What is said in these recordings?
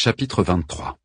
Chapitre 23.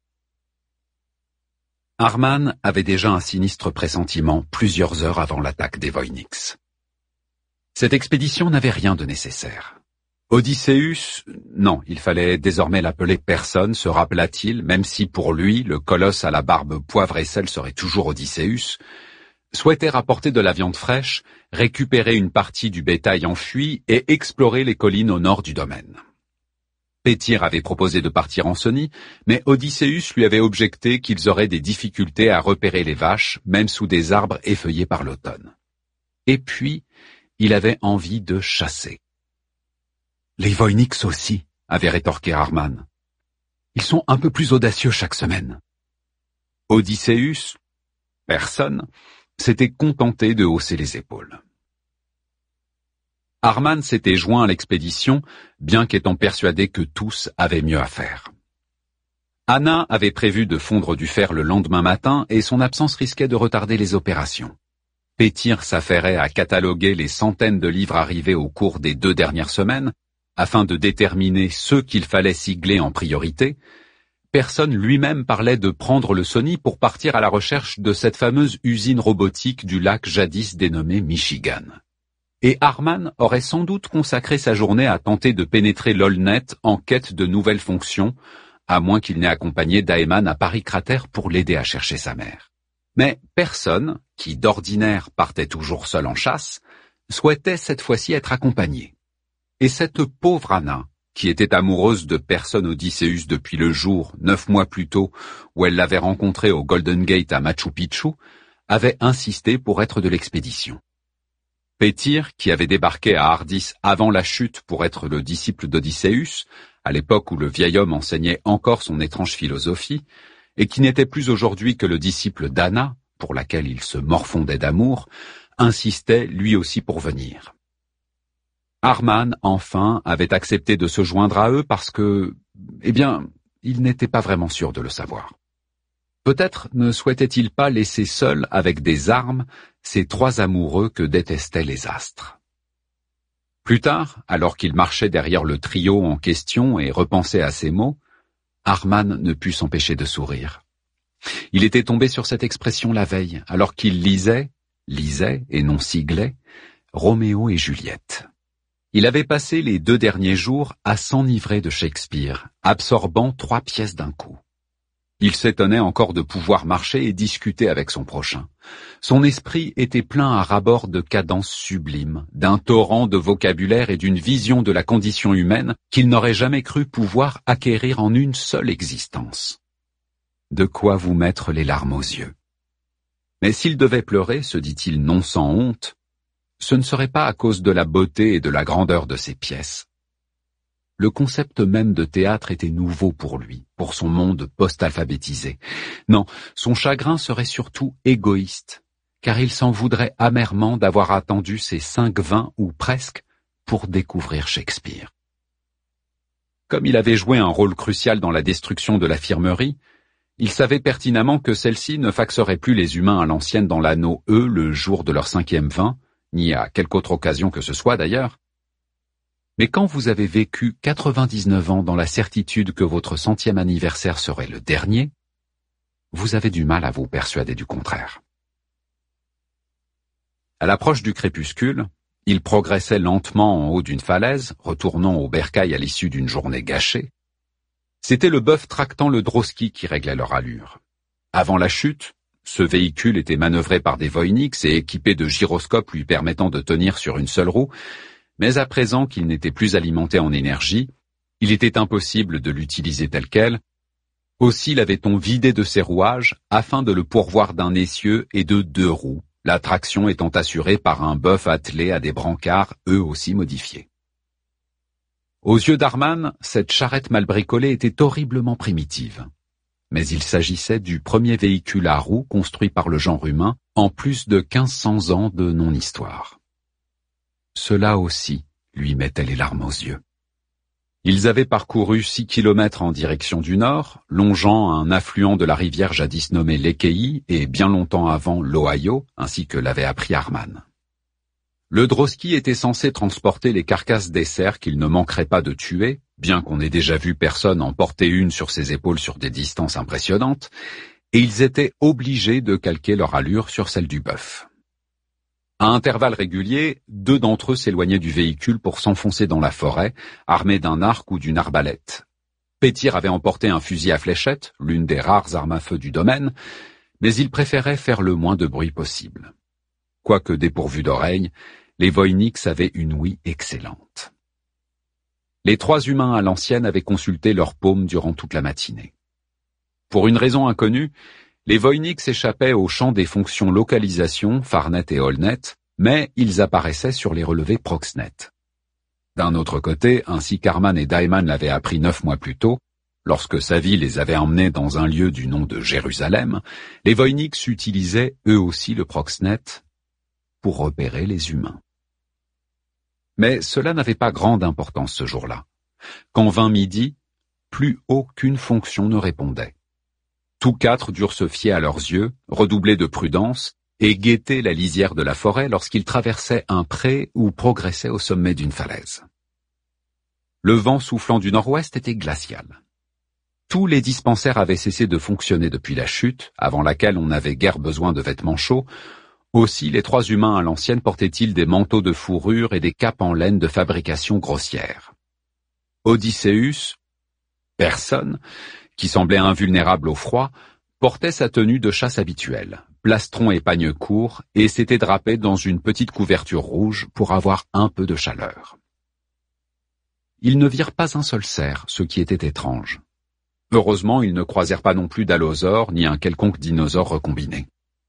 Arman avait déjà un sinistre pressentiment plusieurs heures avant l'attaque des Voynix. Cette expédition n'avait rien de nécessaire. Odysseus, non, il fallait désormais l'appeler personne, se rappela-t-il, même si pour lui, le colosse à la barbe poivre et sel serait toujours Odysseus, souhaitait rapporter de la viande fraîche, récupérer une partie du bétail enfui et explorer les collines au nord du domaine. Pétyr avait proposé de partir en Sonie, mais Odysseus lui avait objecté qu'ils auraient des difficultés à repérer les vaches, même sous des arbres effeuillés par l'automne. Et puis, il avait envie de chasser. Les Voynix aussi, avait rétorqué Arman. Ils sont un peu plus audacieux chaque semaine. Odysseus, personne, s'était contenté de hausser les épaules. Arman s'était joint à l'expédition, bien qu'étant persuadé que tous avaient mieux à faire. Anna avait prévu de fondre du fer le lendemain matin et son absence risquait de retarder les opérations. Pétyr s'affairait à cataloguer les centaines de livres arrivés au cours des 2 dernières semaines, afin de déterminer ceux qu'il fallait cibler en priorité. Personne lui-même parlait de prendre le Sonie pour partir à la recherche de cette fameuse usine robotique du lac jadis dénommée Michigan. Et Arman aurait sans doute consacré sa journée à tenter de pénétrer l'Olnet en quête de nouvelles fonctions, à moins qu'il n'ait accompagné Daeman à Paris Cratère pour l'aider à chercher sa mère. Mais personne, qui d'ordinaire partait toujours seul en chasse, souhaitait cette fois-ci être accompagné. Et cette pauvre Anna, qui était amoureuse de personne Odysseus depuis le jour, 9 mois plus tôt, où elle l'avait rencontré au Golden Gate à Machu Picchu, avait insisté pour être de l'expédition. Pétyr, qui avait débarqué à Ardis avant la chute pour être le disciple d'Odysseus, à l'époque où le vieil homme enseignait encore son étrange philosophie, et qui n'était plus aujourd'hui que le disciple d'Anna, pour laquelle il se morfondait d'amour, insistait lui aussi pour venir. Arman, enfin, avait accepté de se joindre à eux parce que, il n'était pas vraiment sûr de le savoir. Peut-être ne souhaitait-il pas laisser seul avec des armes ces 3 amoureux que détestaient les astres. Plus tard, alors qu'il marchait derrière le trio en question et repensait à ces mots, Arman ne put s'empêcher de sourire. Il était tombé sur cette expression la veille, alors qu'il lisait et non siglait, Roméo et Juliette. Il avait passé les 2 derniers jours à s'enivrer de Shakespeare, absorbant 3 pièces d'un coup. Il s'étonnait encore de pouvoir marcher et discuter avec son prochain. Son esprit était plein à ras-bord de cadences sublimes, d'un torrent de vocabulaire et d'une vision de la condition humaine qu'il n'aurait jamais cru pouvoir acquérir en une seule existence. De quoi vous mettre les larmes aux yeux. Mais s'il devait pleurer, se dit-il non sans honte, ce ne serait pas à cause de la beauté et de la grandeur de ses pièces. Le concept même de théâtre était nouveau pour lui, pour son monde post-alphabétisé. Non, son chagrin serait surtout égoïste, car il s'en voudrait amèrement d'avoir attendu ses 5-20 ou presque pour découvrir Shakespeare. Comme il avait joué un rôle crucial dans la destruction de l'infirmerie, il savait pertinemment que celle-ci ne faxerait plus les humains à l'ancienne dans l'anneau E le jour de leur 5e vin, ni à quelque autre occasion que ce soit d'ailleurs. Mais quand vous avez vécu 99 ans dans la certitude que votre 100e anniversaire serait le dernier, vous avez du mal à vous persuader du contraire. À l'approche du crépuscule, il progressait lentement en haut d'une falaise, retournant au bercail à l'issue d'une journée gâchée. C'était le bœuf tractant le droski qui réglait leur allure. Avant la chute, ce véhicule était manœuvré par des Voynix et équipé de gyroscopes lui permettant de tenir sur une seule roue, mais à présent qu'il n'était plus alimenté en énergie, il était impossible de l'utiliser tel quel. Aussi l'avait-on vidé de ses rouages afin de le pourvoir d'un essieu et de 2 roues, la traction étant assurée par un bœuf attelé à des brancards eux aussi modifiés. Aux yeux d'Arman, cette charrette mal bricolée était horriblement primitive. Mais il s'agissait du premier véhicule à roues construit par le genre humain en plus de 1500 ans de non-histoire. Cela aussi lui mettait les larmes aux yeux. Ils avaient parcouru 6 kilomètres en direction du nord, longeant un affluent de la rivière jadis nommée l'Ekei et bien longtemps avant l'Ohio, ainsi que l'avait appris Arman. Le droski était censé transporter les carcasses des cerfs qu'il ne manquerait pas de tuer, bien qu'on ait déjà vu personne en porter une sur ses épaules sur des distances impressionnantes, et ils étaient obligés de calquer leur allure sur celle du bœuf. À intervalles réguliers, 2 d'entre eux s'éloignaient du véhicule pour s'enfoncer dans la forêt, armés d'un arc ou d'une arbalète. Pétir avait emporté un fusil à fléchette, l'une des rares armes à feu du domaine, mais il préférait faire le moins de bruit possible. Quoique dépourvus d'oreilles, les Voynix avaient une ouïe excellente. Les 3 humains à l'ancienne avaient consulté leurs paumes durant toute la matinée. Pour une raison inconnue, les Voynix échappaient au champ des fonctions localisation, Farnet et Allnet, mais ils apparaissaient sur les relevés Proxnet. D'un autre côté, ainsi qu'Arman et Daiman l'avaient appris 9 mois plus tôt, lorsque Savi les avait emmenés dans un lieu du nom de Jérusalem, les Voynix utilisaient eux aussi le Proxnet pour repérer les humains. Mais cela n'avait pas grande importance ce jour-là. Quand vint midi, plus aucune fonction ne répondait. Tous 4 durent se fier à leurs yeux, redoubler de prudence, et guetter la lisière de la forêt lorsqu'ils traversaient un pré ou progressaient au sommet d'une falaise. Le vent soufflant du nord-ouest était glacial. Tous les dispensaires avaient cessé de fonctionner depuis la chute, avant laquelle on n'avait guère besoin de vêtements chauds. Aussi les 3 humains à l'ancienne portaient-ils des manteaux de fourrure et des capes en laine de fabrication grossière. Odysseus, personne, qui semblait invulnérable au froid, portait sa tenue de chasse habituelle, plastron et pagne court, et s'était drapé dans une petite couverture rouge pour avoir un peu de chaleur. Ils ne virent pas un seul cerf, ce qui était étrange. Heureusement, ils ne croisèrent pas non plus d'allosaure ni un quelconque dinosaure recombiné.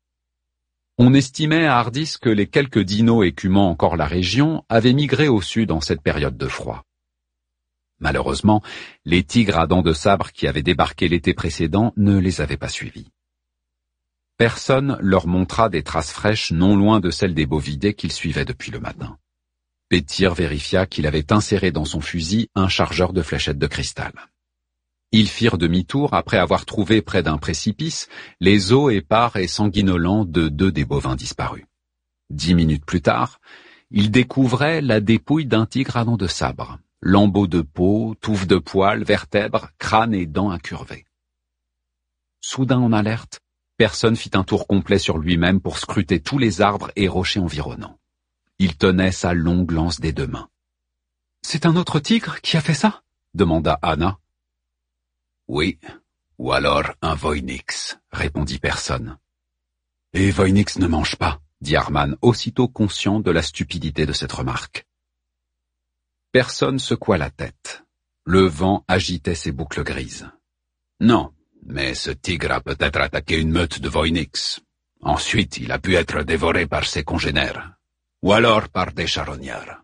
On estimait à Ardis que les quelques dinos écumant encore la région avaient migré au sud en cette période de froid. Malheureusement, les tigres à dents de sabre qui avaient débarqué l'été précédent ne les avaient pas suivis. Personne leur montra des traces fraîches non loin de celles des bovidés qu'ils suivaient depuis le matin. Pétir vérifia qu'il avait inséré dans son fusil un chargeur de fléchettes de cristal. Ils firent demi-tour après avoir trouvé près d'un précipice les os épars et sanguinolents de 2 des bovins disparus. 10 minutes plus tard, ils découvraient la dépouille d'un tigre à dents de sabre. Lambeaux de peau, touffes de poils, vertèbres, crâne et dents incurvées. Soudain en alerte, personne fit un tour complet sur lui-même pour scruter tous les arbres et rochers environnants. Il tenait sa longue lance des 2 mains. « C'est un autre tigre qui a fait ça ?» demanda Anna. « Oui, ou alors un Voynix » répondit personne. « Et Voynix ne mange pas » dit Arman, aussitôt conscient de la stupidité de cette remarque. Personne secoua la tête. Le vent agitait ses boucles grises. Non, mais ce tigre a peut-être attaqué une meute de Voynix. Ensuite, il a pu être dévoré par ses congénères. Ou alors par des charognards.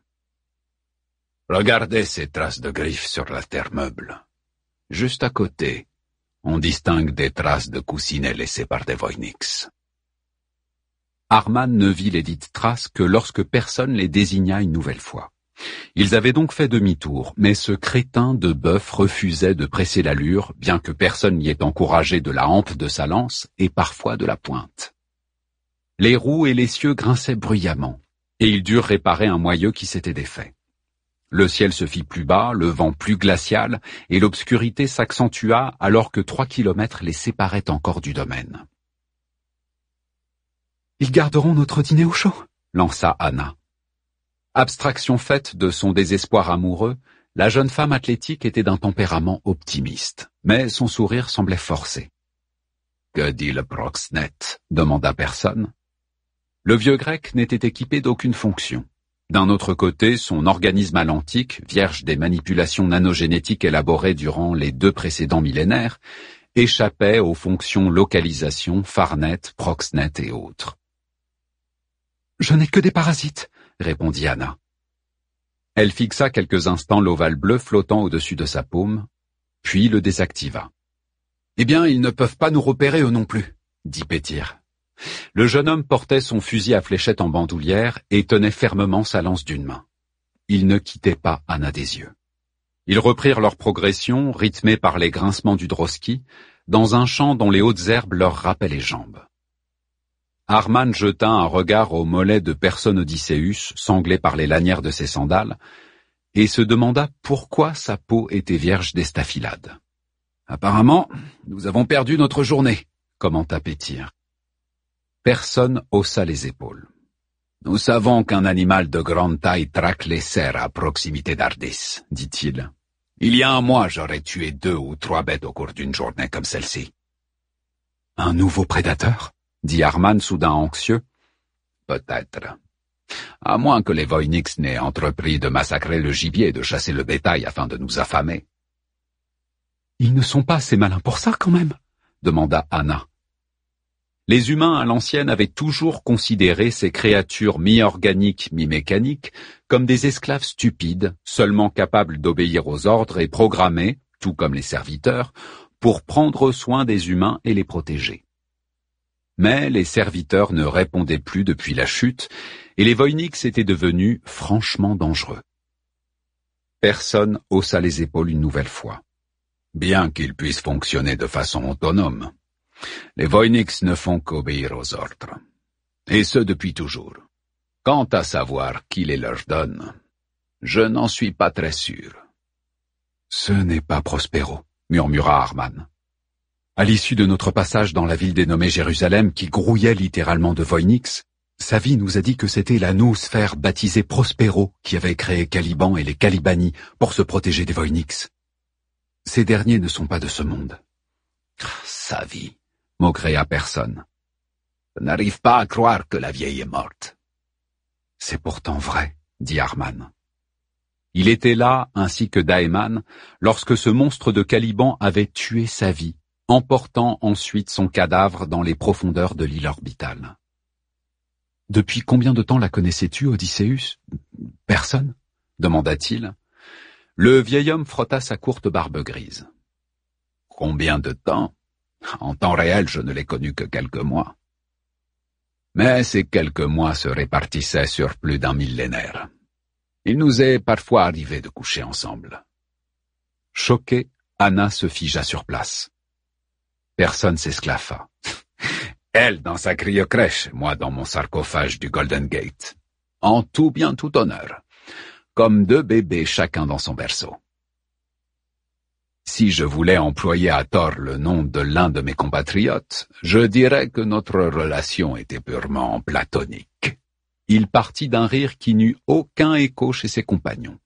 Regardez ces traces de griffes sur la terre meuble. Juste à côté, on distingue des traces de coussinets laissés par des Voynix. Arman ne vit les dites traces que lorsque personne les désigna une nouvelle fois. Ils avaient donc fait demi-tour, mais ce crétin de bœuf refusait de presser l'allure, bien que personne n'y ait encouragé de la hampe de sa lance et parfois de la pointe. Les roues et l'essieu grinçaient bruyamment, et ils durent réparer un moyeu qui s'était défait. Le ciel se fit plus bas, le vent plus glacial, et l'obscurité s'accentua alors que 3 kilomètres les séparaient encore du domaine. « Ils garderont notre dîner au chaud » lança Anna. Abstraction faite de son désespoir amoureux, la jeune femme athlétique était d'un tempérament optimiste, mais son sourire semblait forcé. « Que dit le Proxnet » demanda personne. Le vieux grec n'était équipé d'aucune fonction. D'un autre côté, son organisme alantique, vierge des manipulations nanogénétiques élaborées durant les 2 précédents millénaires, échappait aux fonctions localisation, Farnet, Proxnet et autres. « Je n'ai que des parasites », répondit Anna. Elle fixa quelques instants l'ovale bleu flottant au-dessus de sa paume, puis le désactiva. « Eh bien, ils ne peuvent pas nous repérer eux non plus, » dit Pétir. Le jeune homme portait son fusil à fléchette en bandoulière et tenait fermement sa lance d'une main. Il ne quittait pas Anna des yeux. Ils reprirent leur progression, rythmée par les grincements du droski, dans un champ dont les hautes herbes leur râpaient les jambes. Arman jeta un regard aux mollets de personne Odysseus, sanglé par les lanières de ses sandales, et se demanda pourquoi sa peau était vierge d'estafilade. « Apparemment, nous avons perdu notre journée », commenta Pétir. Personne haussa les épaules. « Nous savons qu'un animal de grande taille traque les cerfs à proximité d'Ardis, dit-il. Il y a un mois, j'aurais tué 2 ou 3 bêtes au cours d'une journée comme celle-ci. »« Un nouveau prédateur ?» dit Arman, soudain anxieux. « Peut-être. À moins que les Voynix n'aient entrepris de massacrer le gibier et de chasser le bétail afin de nous affamer. »« Ils ne sont pas assez malins pour ça, quand même ?» demanda Anna. Les humains à l'ancienne avaient toujours considéré ces créatures mi-organiques, mi-mécaniques comme des esclaves stupides, seulement capables d'obéir aux ordres et programmés, tout comme les serviteurs, pour prendre soin des humains et les protéger. Mais les serviteurs ne répondaient plus depuis la chute, et les Voynix étaient devenus franchement dangereux. Personne haussa les épaules une nouvelle fois. Bien qu'ils puissent fonctionner de façon autonome, les Voynix ne font qu'obéir aux ordres. Et ce depuis toujours. Quant à savoir qui les leur donne, je n'en suis pas très sûr. Ce n'est pas Prospero, murmura Arman. À l'issue de notre passage dans la ville dénommée Jérusalem, qui grouillait littéralement de Voynix, Savi nous a dit que c'était la noosphère baptisée Prospero qui avait créé Caliban et les Calibani pour se protéger des Voynix. Ces derniers ne sont pas de ce monde. Savi, maugréa personne. Je n'arrive pas à croire que la vieille est morte. C'est pourtant vrai, dit Arman. Il était là, ainsi que Daeman, lorsque ce monstre de Caliban avait tué Savi, emportant ensuite son cadavre dans les profondeurs de l'île orbitale. Depuis combien de temps la connaissais-tu, Odysseus? Personne, demanda-t-il. Le vieil homme frotta sa courte barbe grise. Combien de temps? En temps réel, je ne l'ai connu que quelques mois. Mais ces quelques mois se répartissaient sur plus d'un millénaire. Il nous est parfois arrivé de coucher ensemble. Choquée, Anna se figea sur place. Personne s'esclaffa. Elle dans sa cryocrèche, moi dans mon sarcophage du Golden Gate. En tout bien tout honneur. Comme 2 bébés chacun dans son berceau. Si je voulais employer à tort le nom de l'un de mes compatriotes, je dirais que notre relation était purement platonique. Il partit d'un rire qui n'eut aucun écho chez ses compagnons.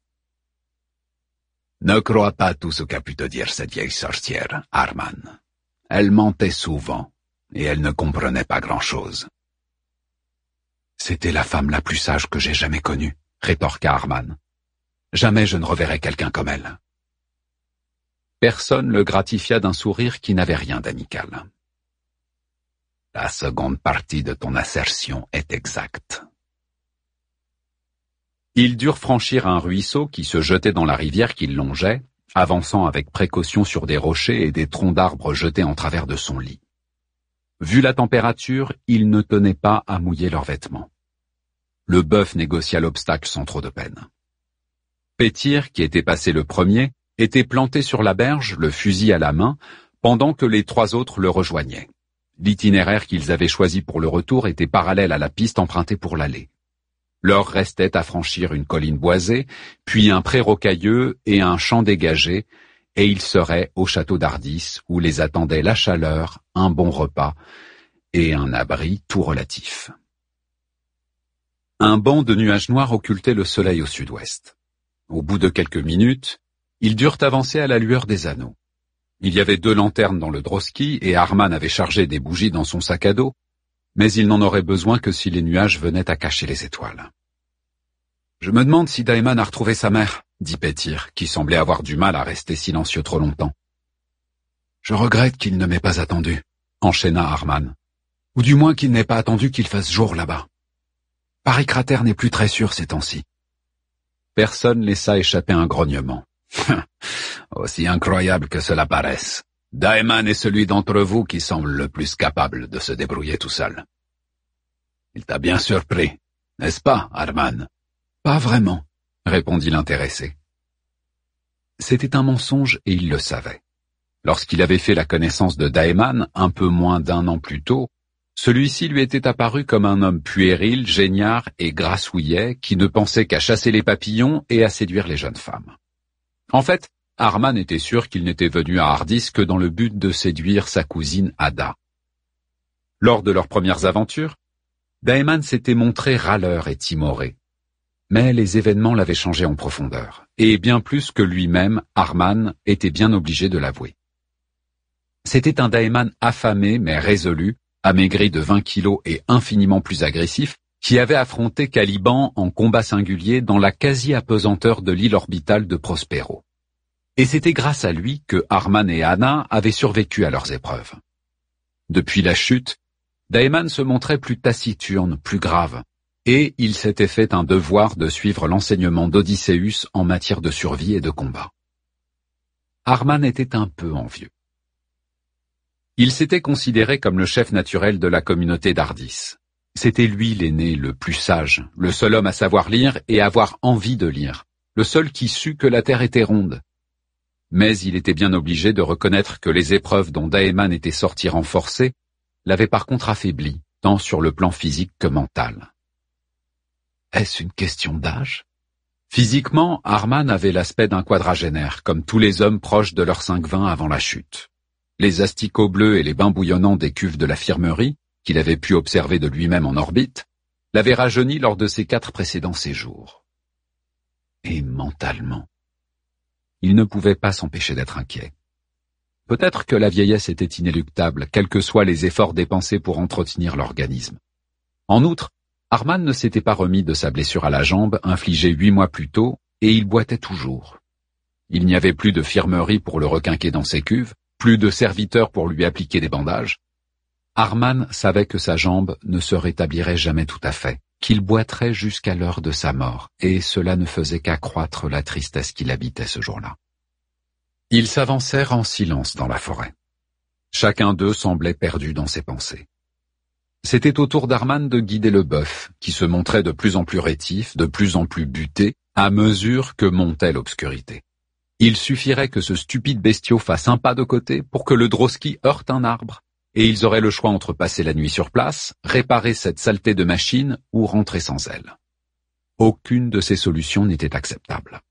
Ne crois pas tout ce qu'a pu te dire cette vieille sorcière, Arman. Elle mentait souvent, et elle ne comprenait pas grand-chose. C'était la femme la plus sage que j'ai jamais connue, rétorqua Arman. Jamais je ne reverrai quelqu'un comme elle. Personne le gratifia d'un sourire qui n'avait rien d'amical. La seconde partie de ton assertion est exacte. Ils durent franchir un ruisseau qui se jetait dans la rivière qu'ils longeaient, avançant avec précaution sur des rochers et des troncs d'arbres jetés en travers de son lit. Vu la température, ils ne tenaient pas à mouiller leurs vêtements. Le bœuf négocia l'obstacle sans trop de peine. Pétir, qui était passé le premier, était planté sur la berge, le fusil à la main, pendant que les 3 autres le rejoignaient. L'itinéraire qu'ils avaient choisi pour le retour était parallèle à la piste empruntée pour l'aller. Leur restait à franchir une colline boisée, puis un pré rocailleux et un champ dégagé, et ils seraient au château d'Ardis, où les attendait la chaleur, un bon repas et un abri tout relatif. Un banc de nuages noirs occultait le soleil au sud-ouest. Au bout de quelques minutes, ils durent avancer à la lueur des anneaux. Il y avait 2 lanternes dans le droski et Arman avait chargé des bougies dans son sac à dos, mais il n'en aurait besoin que si les nuages venaient à cacher les étoiles. « Je me demande si Daeman a retrouvé sa mère, » dit Pétir, qui semblait avoir du mal à rester silencieux trop longtemps. « Je regrette qu'il ne m'ait pas attendu, » enchaîna Arman. « Ou du moins qu'il n'ait pas attendu qu'il fasse jour là-bas. Paris cratère n'est plus très sûr ces temps-ci. » Personne laissa échapper un grognement. « Aussi incroyable que cela paraisse, Daeman est celui d'entre vous qui semble le plus capable de se débrouiller tout seul. Il t'a bien surpris, n'est-ce pas, Arman? » « Pas vraiment, » répondit l'intéressé. C'était un mensonge et il le savait. Lorsqu'il avait fait la connaissance de Daeman, un peu moins d'1 an plus tôt, Celui-ci lui était apparu comme un homme puéril, geignard et grassouillet qui ne pensait qu'à chasser les papillons et à séduire les jeunes femmes. En fait, Arman était sûr qu'il n'était venu à Ardis que dans le but de séduire sa cousine Ada. Lors de leurs premières aventures, Daemon s'était montré râleur et timoré. Mais les événements l'avaient changé en profondeur, et bien plus que lui-même, Arman était bien obligé de l'avouer. C'était un Daemon affamé mais résolu, amaigri de 20 kilos et infiniment plus agressif, qui avait affronté Caliban en combat singulier dans la quasi-apesanteur de l'île orbitale de Prospero. Et c'était grâce à lui que Arman et Anna avaient survécu à leurs épreuves. Depuis la chute, Daemon se montrait plus taciturne, plus grave, et il s'était fait un devoir de suivre l'enseignement d'Odysseus en matière de survie et de combat. Arman était un peu envieux. Il s'était considéré comme le chef naturel de la communauté d'Ardis. C'était lui l'aîné, le plus sage, le seul homme à savoir lire et avoir envie de lire, le seul qui sut que la terre était ronde. Mais il était bien obligé de reconnaître que les épreuves dont Daemon était sorti renforcé l'avaient par contre affaibli, tant sur le plan physique que mental. Est-ce une question d'âge? Physiquement, Arman avait l'aspect d'un quadragénaire, comme tous les hommes proches de leurs 5-20 avant la chute. Les asticots bleus et les bains bouillonnants des cuves de l'infirmerie, qu'il avait pu observer de lui-même en orbite, l'avaient rajeuni lors de ses 4 précédents séjours. Et mentalement, il ne pouvait pas s'empêcher d'être inquiet. Peut-être que la vieillesse était inéluctable, quels que soient les efforts dépensés pour entretenir l'organisme. En outre, Arman ne s'était pas remis de sa blessure à la jambe, infligée 8 mois plus tôt, et il boitait toujours. Il n'y avait plus de firmerie pour le requinquer dans ses cuves, plus de serviteurs pour lui appliquer des bandages. Arman savait que sa jambe ne se rétablirait jamais tout à fait, qu'il boiterait jusqu'à l'heure de sa mort, et cela ne faisait qu'accroître la tristesse qui l'habitait ce jour-là. Ils s'avancèrent en silence dans la forêt. Chacun d'eux semblait perdu dans ses pensées. C'était au tour d'Arman de guider le bœuf, qui se montrait de plus en plus rétif, de plus en plus buté, à mesure que montait l'obscurité. Il suffirait que ce stupide bestiau fasse un pas de côté pour que le droski heurte un arbre, et ils auraient le choix entre passer la nuit sur place, réparer cette saleté de machine ou rentrer sans elle. Aucune de ces solutions n'était acceptable.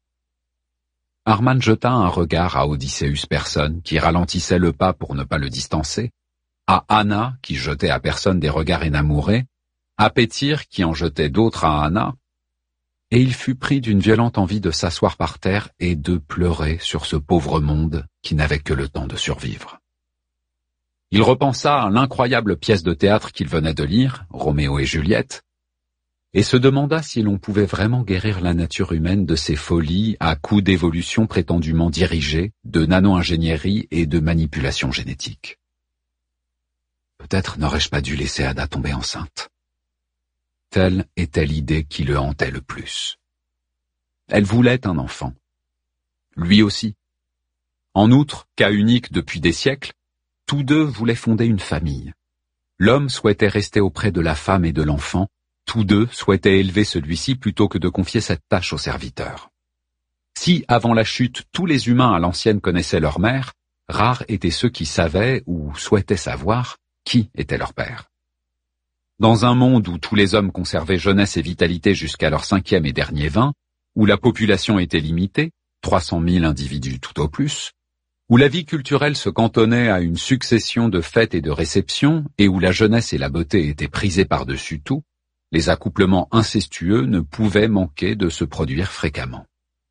Arman jeta un regard à Odysseus personne, qui ralentissait le pas pour ne pas le distancer, à Anna, qui jetait à personne des regards énamourés, à Pétyr, qui en jetait d'autres à Anna, et il fut pris d'une violente envie de s'asseoir par terre et de pleurer sur ce pauvre monde qui n'avait que le temps de survivre. Il repensa à l'incroyable pièce de théâtre qu'il venait de lire, Roméo et Juliette, et se demanda si l'on pouvait vraiment guérir la nature humaine de ses folies à coups d'évolution prétendument dirigée, de nano-ingénierie et de manipulation génétique. Peut-être n'aurais-je pas dû laisser Ada tomber enceinte. Telle était l'idée qui le hantait le plus. Elle voulait un enfant. Lui aussi. En outre, cas unique depuis des siècles, tous deux voulaient fonder une famille. L'homme souhaitait rester auprès de la femme et de l'enfant, tous deux souhaitaient élever celui-ci plutôt que de confier cette tâche au serviteur. Si, avant la chute, tous les humains à l'ancienne connaissaient leur mère, rares étaient ceux qui savaient ou souhaitaient savoir qui était leur père. Dans un monde où tous les hommes conservaient jeunesse et vitalité jusqu'à leur 5e et dernier 20, où la population était limitée, 300 000 individus tout au plus, où la vie culturelle se cantonnait à une succession de fêtes et de réceptions, et où la jeunesse et la beauté étaient prisées par-dessus tout, les accouplements incestueux ne pouvaient manquer de se produire fréquemment.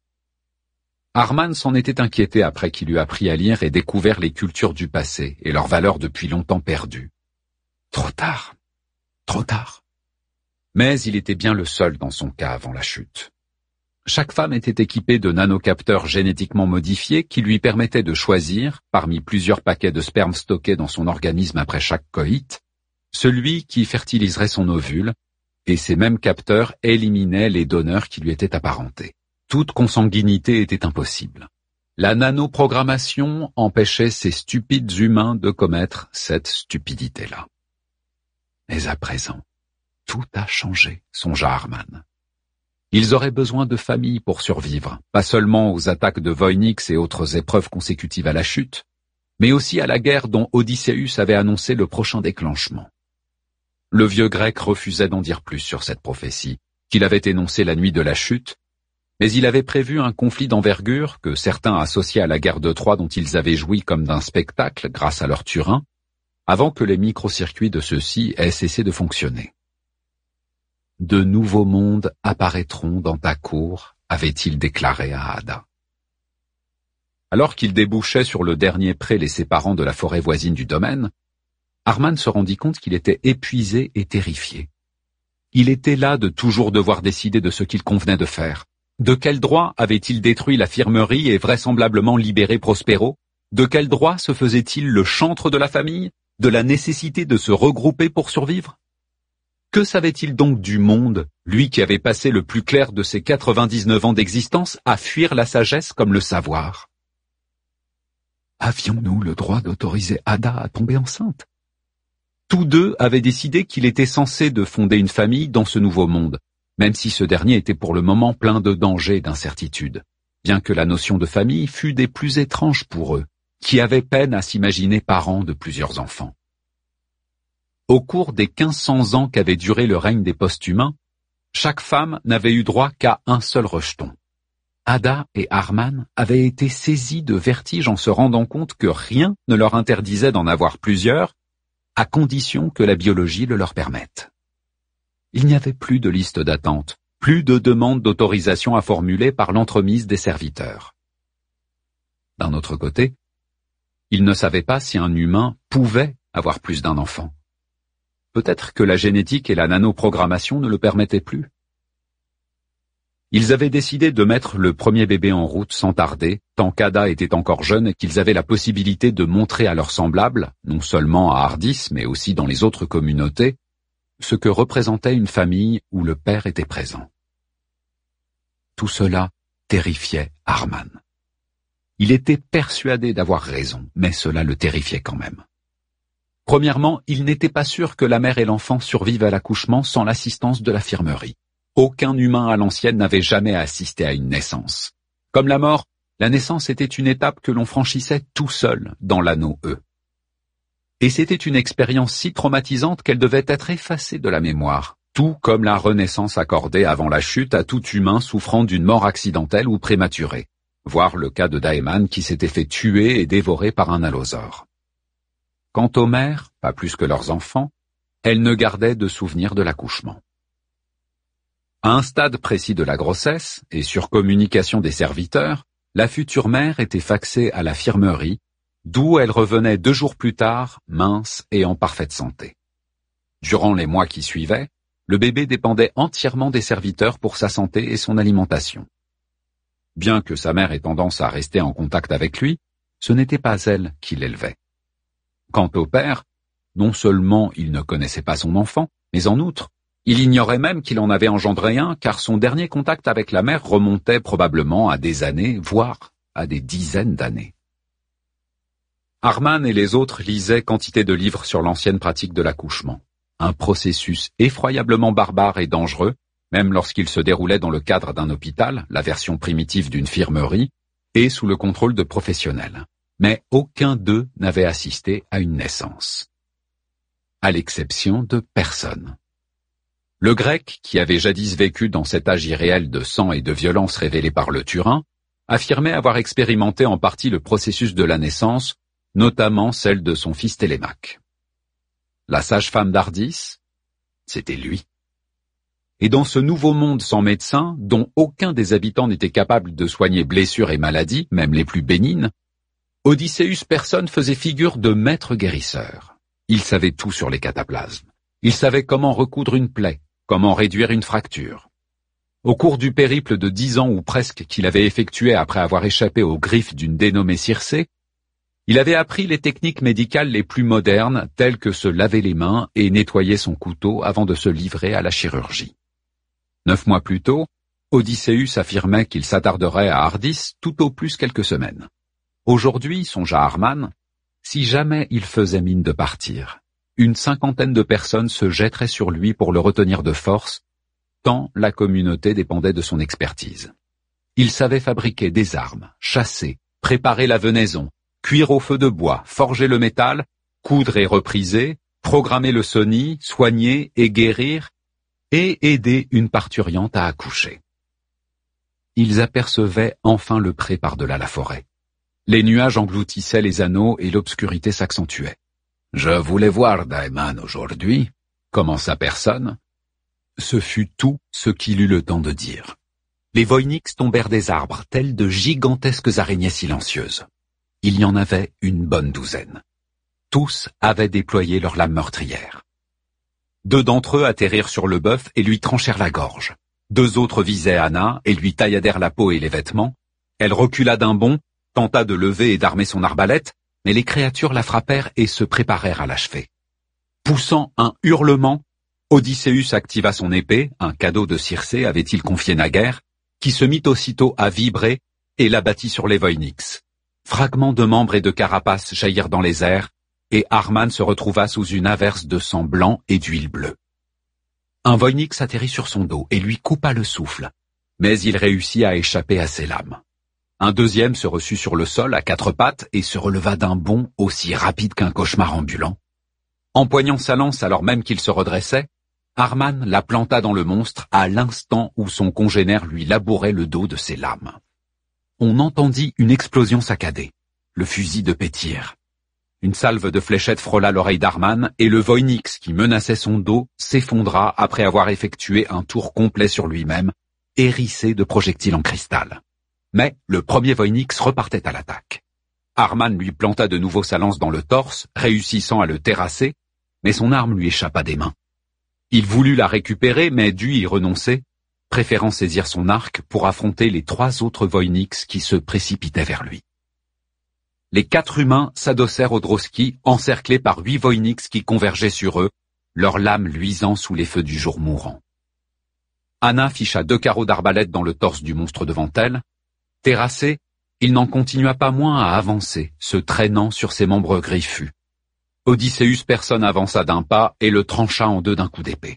Arman s'en était inquiété après qu'il eut appris à lire et découvert les cultures du passé et leurs valeurs depuis longtemps perdues. Trop tard. Trop tard. Mais il était bien le seul dans son cas avant la chute. Chaque femme était équipée de nanocapteurs génétiquement modifiés qui lui permettaient de choisir, parmi plusieurs paquets de sperme stockés dans son organisme après chaque coït, celui qui fertiliserait son ovule, et ces mêmes capteurs éliminaient les donneurs qui lui étaient apparentés. Toute consanguinité était impossible. La nanoprogrammation empêchait ces stupides humains de commettre cette stupidité-là. Mais à présent, tout a changé, songea Arman. Ils auraient besoin de famille pour survivre, pas seulement aux attaques de Voynix et autres épreuves consécutives à la chute, mais aussi à la guerre dont Odysseus avait annoncé le prochain déclenchement. Le vieux grec refusait d'en dire plus sur cette prophétie, qu'il avait énoncée la nuit de la chute, mais il avait prévu un conflit d'envergure que certains associaient à la guerre de Troie dont ils avaient joui comme d'un spectacle grâce à leur Turin, avant que les microcircuits de ceux-ci aient cessé de fonctionner. De nouveaux mondes apparaîtront dans ta cour, avait-il déclaré à Ada. Alors qu'il débouchait sur le dernier pré les séparant de la forêt voisine du domaine, Arman se rendit compte qu'il était épuisé et terrifié. Il était là de toujours devoir décider de ce qu'il convenait de faire. De quel droit avait-il détruit la Firmerie et vraisemblablement libéré Prospero? De quel droit se faisait-il le chantre de la famille? De la nécessité de se regrouper pour survivre? Que savait-il donc du monde, lui qui avait passé le plus clair de ses 99 ans d'existence à fuir la sagesse comme le savoir? Avions-nous le droit d'autoriser Ada à tomber enceinte? Tous deux avaient décidé qu'il était censé de fonder une famille dans ce nouveau monde, même si ce dernier était pour le moment plein de dangers et d'incertitudes, bien que la notion de famille fût des plus étranges pour eux, qui avaient peine à s'imaginer parents de plusieurs enfants. Au cours des 1500 ans qu'avait duré le règne des post-humains, chaque femme n'avait eu droit qu'à un seul rejeton. Ada et Arman avaient été saisis de vertige en se rendant compte que rien ne leur interdisait d'en avoir plusieurs, à condition que la biologie le leur permette. Il n'y avait plus de liste d'attente, plus de demandes d'autorisation à formuler par l'entremise des serviteurs. D'un autre côté, ils ne savaient pas si un humain pouvait avoir plus d'un enfant. Peut-être que la génétique et la nanoprogrammation ne le permettaient plus. Ils avaient décidé de mettre le premier bébé en route sans tarder, tant qu'Ada était encore jeune et qu'ils avaient la possibilité de montrer à leurs semblables, non seulement à Ardis mais aussi dans les autres communautés, ce que représentait une famille où le père était présent. Tout cela terrifiait Arman. Il était persuadé d'avoir raison, mais cela le terrifiait quand même. Premièrement, il n'était pas sûr que la mère et l'enfant survivent à l'accouchement sans l'assistance de la Firmerie. Aucun humain à l'ancienne n'avait jamais assisté à une naissance. Comme la mort, la naissance était une étape que l'on franchissait tout seul dans l'anneau E. Et c'était une expérience si traumatisante qu'elle devait être effacée de la mémoire, tout comme la renaissance accordée avant la chute à tout humain souffrant d'une mort accidentelle ou prématurée, voire le cas de Daeman qui s'était fait tuer et dévorer par un allosaure. Quant aux mères, pas plus que leurs enfants, elles ne gardaient de souvenirs de l'accouchement. À un stade précis de la grossesse, et sur communication des serviteurs, la future mère était faxée à la Firmerie, d'où elle revenait 2 jours plus tard, mince et en parfaite santé. Durant les mois qui suivaient, le bébé dépendait entièrement des serviteurs pour sa santé et son alimentation. Bien que sa mère ait tendance à rester en contact avec lui, ce n'était pas elle qui l'élevait. Quant au père, non seulement il ne connaissait pas son enfant, mais en outre, il ignorait même qu'il en avait engendré un, car son dernier contact avec la mère remontait probablement à des années, voire à des dizaines d'années. Arman et les autres lisaient quantité de livres sur l'ancienne pratique de l'accouchement, un processus effroyablement barbare et dangereux, même lorsqu'il se déroulait dans le cadre d'un hôpital, la version primitive d'une Firmerie, et sous le contrôle de professionnels. Mais aucun d'eux n'avait assisté à une naissance. À l'exception de personne. Le grec, qui avait jadis vécu dans cet âge irréel de sang et de violence révélé par le Turin, affirmait avoir expérimenté en partie le processus de la naissance, notamment celle de son fils Télémaque. La sage-femme d'Ardis, c'était lui. Et dans ce nouveau monde sans médecin, dont aucun des habitants n'était capable de soigner blessures et maladies, même les plus bénignes, Odysseus personne faisait figure de maître guérisseur. Il savait tout sur les cataplasmes. Il savait comment recoudre une plaie, comment réduire une fracture. Au cours du périple de 10 ans ou presque qu'il avait effectué après avoir échappé aux griffes d'une dénommée Circé, il avait appris les techniques médicales les plus modernes, telles que se laver les mains et nettoyer son couteau avant de se livrer à la chirurgie. 9 mois plus tôt, Odysseus affirmait qu'il s'attarderait à Ardis tout au plus quelques semaines. Aujourd'hui, songea Arman, si jamais il faisait mine de partir, une 50aine de personnes se jetteraient sur lui pour le retenir de force, tant la communauté dépendait de son expertise. Il savait fabriquer des armes, chasser, préparer la venaison, cuire au feu de bois, forger le métal, coudre et repriser, programmer le SONI, soigner et guérir, et aider une parturiente à accoucher. Ils apercevaient enfin le pré par-delà la forêt. Les nuages engloutissaient les anneaux et l'obscurité s'accentuait. « Je voulais voir Daeman aujourd'hui, » commença personne. Ce fut tout ce qu'il eut le temps de dire. Les Voynix tombèrent des arbres, tels de gigantesques araignées silencieuses. Il y en avait une bonne douzaine. Tous avaient déployé leurs lames meurtrières. 2 d'entre eux atterrirent sur le bœuf et lui tranchèrent la gorge. 2 autres visaient Anna et lui tailladèrent la peau et les vêtements. Elle recula d'un bond, tenta de lever et d'armer son arbalète, mais les créatures la frappèrent et se préparèrent à l'achever. Poussant un hurlement, Odysseus activa son épée, un cadeau de Circé avait-il confié naguère, qui se mit aussitôt à vibrer et l'abattit sur les Voynix. Fragments de membres et de carapace jaillirent dans les airs, et Arman se retrouva sous une averse de sang blanc et d'huile bleue. Un Voynix atterrit sur son dos et lui coupa le souffle, mais il réussit à échapper à ses lames. Un deuxième se reçut sur le sol à 4 pattes et se releva d'un bond aussi rapide qu'un cauchemar ambulant. Empoignant sa lance alors même qu'il se redressait, Arman la planta dans le monstre à l'instant où son congénère lui labourait le dos de ses lames. On entendit une explosion saccadée, le fusil de Pétyr. Une salve de fléchettes frôla l'oreille d'Arman et le Voynix qui menaçait son dos s'effondra après avoir effectué un tour complet sur lui-même, hérissé de projectiles en cristal. Mais le premier Voynix repartait à l'attaque. Arman lui planta de nouveau sa lance dans le torse, réussissant à le terrasser, mais son arme lui échappa des mains. Il voulut la récupérer, mais dut y renoncer, préférant saisir son arc pour affronter les 3 autres Voynix qui se précipitaient vers lui. Les 4 humains s'adossèrent aux Droski, encerclés par 8 Voynix qui convergeaient sur eux, leurs lames luisant sous les feux du jour mourant. Anna ficha 2 carreaux d'arbalète dans le torse du monstre devant elle. Terrassé, il n'en continua pas moins à avancer, se traînant sur ses membres griffus. Odysseus personne avança d'un pas et le trancha en 2 d'un coup d'épée.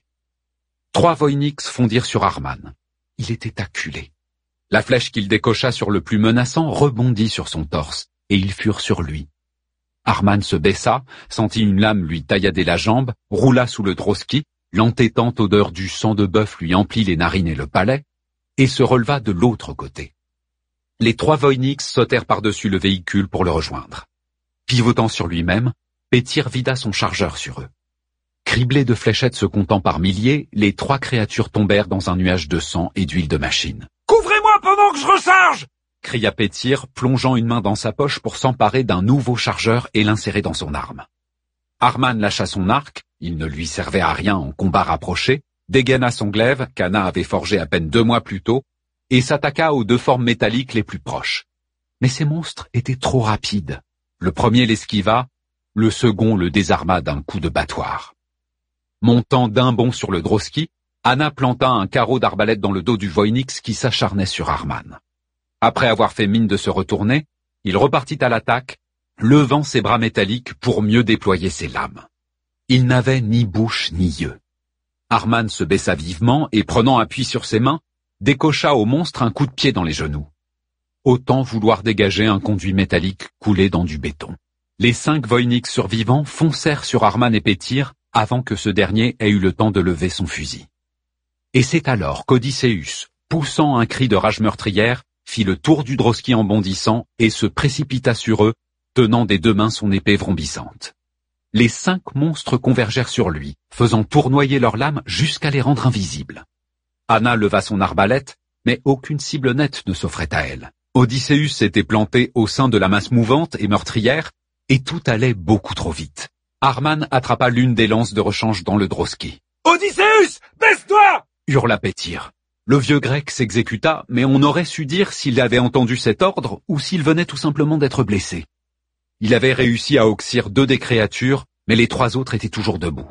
3 Voynix fondirent sur Arman. Il était acculé. La flèche qu'il décocha sur le plus menaçant rebondit sur son torse, et ils furent sur lui. Arman se baissa, sentit une lame lui taillader la jambe, roula sous le Droski, l'entêtante odeur du sang de bœuf lui emplit les narines et le palais, et se releva de l'autre côté. Les 3 Voynix sautèrent par-dessus le véhicule pour le rejoindre. Pivotant sur lui-même, Pétyr vida son chargeur sur eux. Criblés de fléchettes se comptant par milliers, les 3 créatures tombèrent dans un nuage de sang et d'huile de machine. « Couvrez-moi pendant que je recharge !» cria Pétyr, plongeant une main dans sa poche pour s'emparer d'un nouveau chargeur et l'insérer dans son arme. Arman lâcha son arc, il ne lui servait à rien en combat rapproché, dégaina son glaive, qu'Anna avait forgé à peine 2 mois plus tôt, et s'attaqua aux 2 formes métalliques les plus proches. Mais ces monstres étaient trop rapides. Le premier l'esquiva, le second le désarma d'un coup de battoir. Montant d'un bond sur le Droski, Anna planta un carreau d'arbalète dans le dos du Voynix qui s'acharnait sur Arman. Après avoir fait mine de se retourner, il repartit à l'attaque, levant ses bras métalliques pour mieux déployer ses lames. Il n'avait ni bouche ni yeux. Arman se baissa vivement et, prenant appui sur ses mains, décocha au monstre un coup de pied dans les genoux. Autant vouloir dégager un conduit métallique coulé dans du béton. Les 5 Voynix survivants foncèrent sur Arman et Pétyr avant que ce dernier ait eu le temps de lever son fusil. Et c'est alors qu'Odysseus, poussant un cri de rage meurtrière, fit le tour du Droski en bondissant et se précipita sur eux, tenant des 2 mains son épée vrombissante. Les 5 monstres convergèrent sur lui, faisant tournoyer leurs lames jusqu'à les rendre invisibles. Anna leva son arbalète, mais aucune cible nette ne s'offrait à elle. Odysseus s'était planté au sein de la masse mouvante et meurtrière, et tout allait beaucoup trop vite. Arman attrapa l'une des lances de rechange dans le Droski. « Odysseus, baisse-toi » hurla Pétyr. Le vieux grec s'exécuta, mais on aurait su dire s'il avait entendu cet ordre ou s'il venait tout simplement d'être blessé. Il avait réussi à oxyre 2 des créatures, mais les 3 autres étaient toujours debout.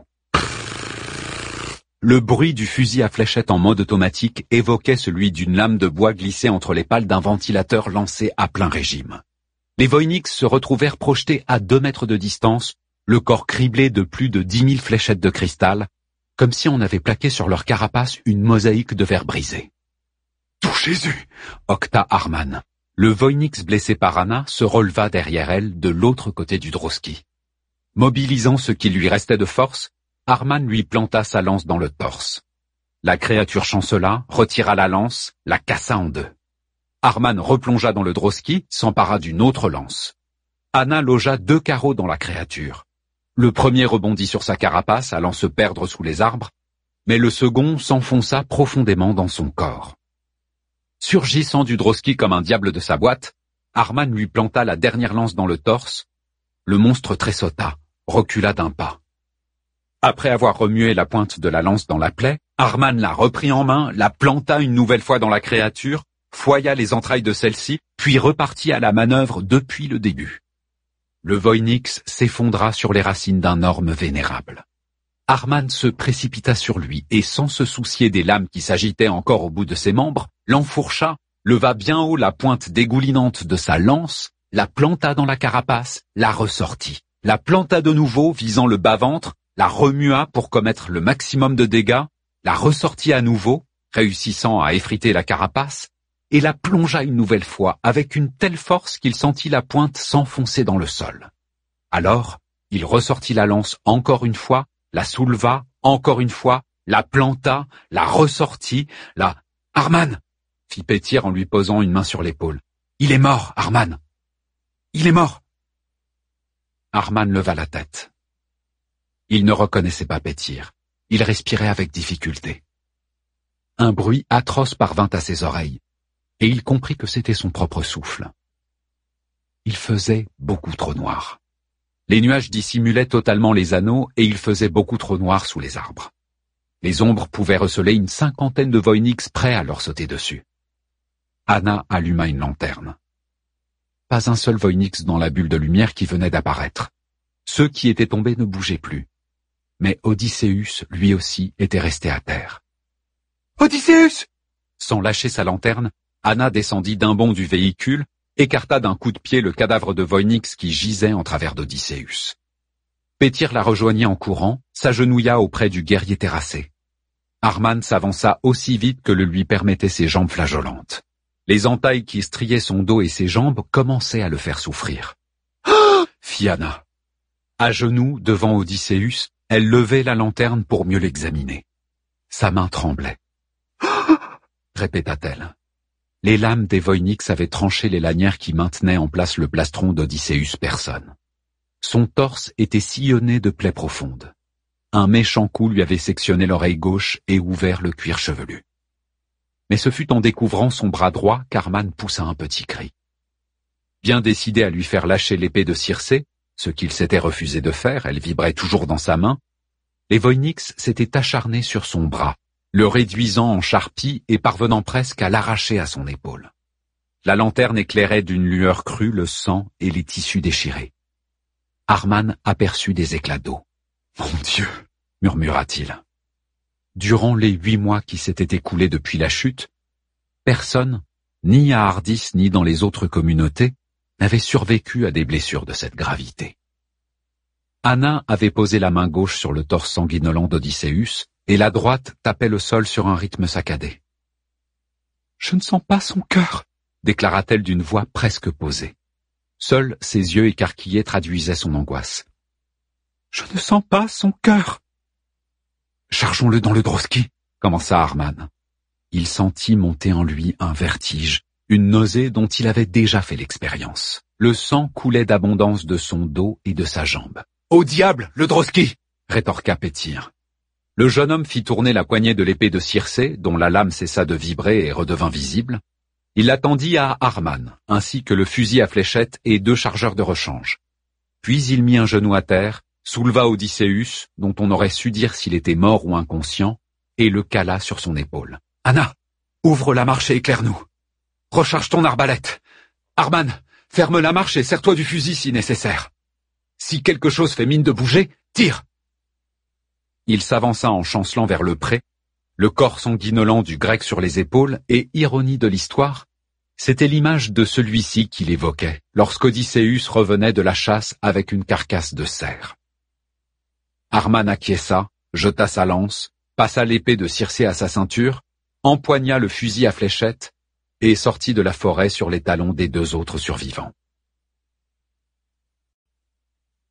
Le bruit du fusil à fléchette en mode automatique évoquait celui d'une lame de bois glissée entre les pales d'un ventilateur lancé à plein régime. Les Voynix se retrouvèrent projetés à 2 mètres de distance, le corps criblé de plus de 10 000 fléchettes de cristal, comme si on avait plaqué sur leur carapace une mosaïque de verre brisé. « Tout Jésus !» octa Arman. Le Voynix blessé par Anna se releva derrière elle de l'autre côté du Droski. Mobilisant ce qui lui restait de force, Arman lui planta sa lance dans le torse. La créature chancela, retira la lance, la cassa en deux. Arman replongea dans le droski, s'empara d'une autre lance. Anna logea 2 carreaux dans la créature. Le premier rebondit sur sa carapace, allant se perdre sous les arbres, mais le second s'enfonça profondément dans son corps. Surgissant du droski comme un diable de sa boîte, Arman lui planta la dernière lance dans le torse. Le monstre tressauta, recula d'un pas. Après avoir remué la pointe de la lance dans la plaie, Arman la reprit en main, la planta une nouvelle fois dans la créature, foya les entrailles de celle-ci, puis repartit à la manœuvre depuis le début. Le Voynix s'effondra sur les racines d'un orme vénérable. Arman se précipita sur lui et, sans se soucier des lames qui s'agitaient encore au bout de ses membres, l'enfourcha, leva bien haut la pointe dégoulinante de sa lance, la planta dans la carapace, la ressortit, la planta de nouveau visant le bas-ventre, la remua pour commettre le maximum de dégâts, la ressortit à nouveau, réussissant à effriter la carapace, et la plongea une nouvelle fois avec une telle force qu'il sentit la pointe s'enfoncer dans le sol. Alors, il ressortit la lance encore une fois, la souleva encore une fois, la planta, la ressortit, la... « Arman !» fit Pétir en lui posant une main sur l'épaule. « Il est mort, Arman ! Il est mort !» Arman leva la tête. Il ne reconnaissait pas Pétir. Il respirait avec difficulté. Un bruit atroce parvint à ses oreilles, et il comprit que c'était son propre souffle. Il faisait beaucoup trop noir. Les nuages dissimulaient totalement les anneaux et il faisait beaucoup trop noir sous les arbres. Les ombres pouvaient receler une 50aine de Voynix prêts à leur sauter dessus. Anna alluma une lanterne. Pas un seul Voynix dans la bulle de lumière qui venait d'apparaître. Ceux qui étaient tombés ne bougeaient plus. Mais Odysseus, lui aussi, était resté à terre. « Odysseus !» Sans lâcher sa lanterne, Anna descendit d'un bond du véhicule, écarta d'un coup de pied le cadavre de Voynix qui gisait en travers d'Odysseus. Pétir la rejoignit en courant, s'agenouilla auprès du guerrier terrassé. Arman s'avança aussi vite que le lui permettaient ses jambes flageolantes. Les entailles qui striaient son dos et ses jambes commençaient à le faire souffrir. Ah !» fit Anna. À genoux, devant Odysseus, elle levait la lanterne pour mieux l'examiner. Sa main tremblait. Ah !» répéta-t-elle. Les lames des Voynix avaient tranché les lanières qui maintenaient en place le plastron d'Odysseus personne. Son torse était sillonné de plaies profondes. Un méchant coup lui avait sectionné l'oreille gauche et ouvert le cuir chevelu. Mais ce fut en découvrant son bras droit qu'Arman poussa un petit cri. Bien décidé à lui faire lâcher l'épée de Circé, ce qu'il s'était refusé de faire, elle vibrait toujours dans sa main, les Voynix s'étaient acharnés sur son bras, le réduisant en charpie et parvenant presque à l'arracher à son épaule. La lanterne éclairait d'une lueur crue le sang et les tissus déchirés. Arman aperçut des éclats d'eau. « Mon Dieu !» murmura-t-il. Durant les 8 mois qui s'étaient écoulés depuis la chute, personne, ni à Ardis ni dans les autres communautés, n'avait survécu à des blessures de cette gravité. Anna avait posé la main gauche sur le torse sanguinolent d'Odysseus, et la droite tapait le sol sur un rythme saccadé. « Je ne sens pas son cœur !» déclara-t-elle d'une voix presque posée. Seuls ses yeux écarquillés traduisaient son angoisse. « Je ne sens pas son cœur !»« Chargeons-le dans le droski !» commença Arman. Il sentit monter en lui un vertige, une nausée dont il avait déjà fait l'expérience. Le sang coulait d'abondance de son dos et de sa jambe. « Au diable, le droski !» rétorqua Pétir. Le jeune homme fit tourner la poignée de l'épée de Circé, dont la lame cessa de vibrer et redevint visible. Il l'attendit à Arman, ainsi que le fusil à fléchette et 2 chargeurs de rechange. Puis il mit un genou à terre, souleva Odysseus, dont on aurait su dire s'il était mort ou inconscient, et le cala sur son épaule. « Anna, ouvre la marche et éclaire-nous. Recharge ton arbalète. Arman, ferme la marche et serre-toi du fusil si nécessaire. Si quelque chose fait mine de bouger, tire !» Il s'avança en chancelant vers le pré, le corps sanguinolent du grec sur les épaules, et, ironie de l'histoire, c'était l'image de celui-ci qu'il évoquait, lorsqu'Odysseus revenait de la chasse avec une carcasse de cerf. Arman acquiesça, jeta sa lance, passa l'épée de Circé à sa ceinture, empoigna le fusil à fléchette, et sortit de la forêt sur les talons des 2 autres survivants.